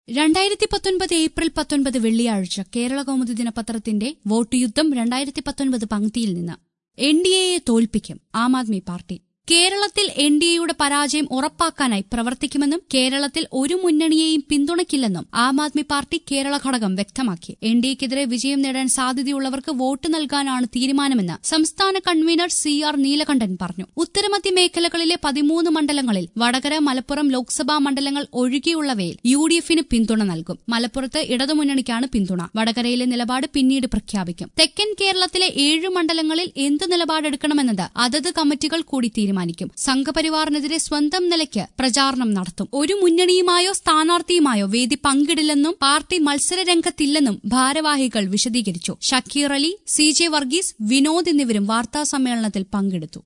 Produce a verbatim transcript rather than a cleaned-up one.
രണ്ടായിരത്തി പത്തൊൻപത് ഏപ്രിൽ പത്തൊൻപത് വെള്ളിയാഴ്ച കേരള കൗമുദി ദിനപത്രത്തിന്റെ വോട്ട് യുദ്ധം രണ്ടായിരത്തി പത്തൊൻപത് പങ്ക്തിയിൽ നിന്ന് എൻ ഡി എയെ തോൽപ്പിക്കും ആം ആദ്മി പാർട്ടി. കേരളത്തിൽ എൻ ഡി എയുടെ പരാജയം ഉറപ്പാക്കാനായി പ്രവർത്തിക്കുമെന്നും കേരളത്തിൽ ഒരു മുന്നണിയെയും പിന്തുണയ്ക്കില്ലെന്നും ആം ആദ്മി പാർട്ടി കേരള ഘടകം വ്യക്തമാക്കി. എൻ ഡി എക്കെതിരെ വിജയം നേടാൻ സാധ്യതയുള്ളവർക്ക് വോട്ട് നൽകാനാണ് തീരുമാനമെന്ന് സംസ്ഥാന കൺവീനർ സി ആർ നീലകണ്ഠൻ പറഞ്ഞു. ഉത്തരമധ്യ മേഖലകളിലെ പതിമൂന്ന് മണ്ഡലങ്ങളിൽ വടകര, മലപ്പുറം ലോക്സഭാ മണ്ഡലങ്ങൾ ഒഴികെയുള്ളവയിൽ യു ഡി എഫിന് പിന്തുണ നൽകും. മലപ്പുറത്ത് ഇടതുമുന്നണിക്കാണ് പിന്തുണ. വടകരയിലെ നിലപാട് പിന്നീട് പ്രഖ്യാപിക്കും. തെക്കൻ കേരളത്തിലെ ഏഴ് മണ്ഡലങ്ങളിൽ എന്ത് നിലപാടെടുക്കണമെന്നത് അതത് കമ്മിറ്റികൾ കൂടി തീരുമാനിക്കും. സംഘപരിവാറിനെതിരെ സ്വന്തം നിലയ്ക്ക് പ്രചാരണം നടത്തും. ഒരു മുന്നണിയുമായോ സ്ഥാനാർത്ഥിയുമായോ വേദി പങ്കിടില്ലെന്നും പാർട്ടി മത്സരരംഗത്തില്ലെന്നും ഭാരവാഹികൾ വിശദീകരിച്ചു. ഷക്കീർ അലി, സി ജെ വർഗീസ്, വിനോദ് എന്നിവരും വാർത്താസമ്മേളനത്തിൽ പങ്കെടുത്തു.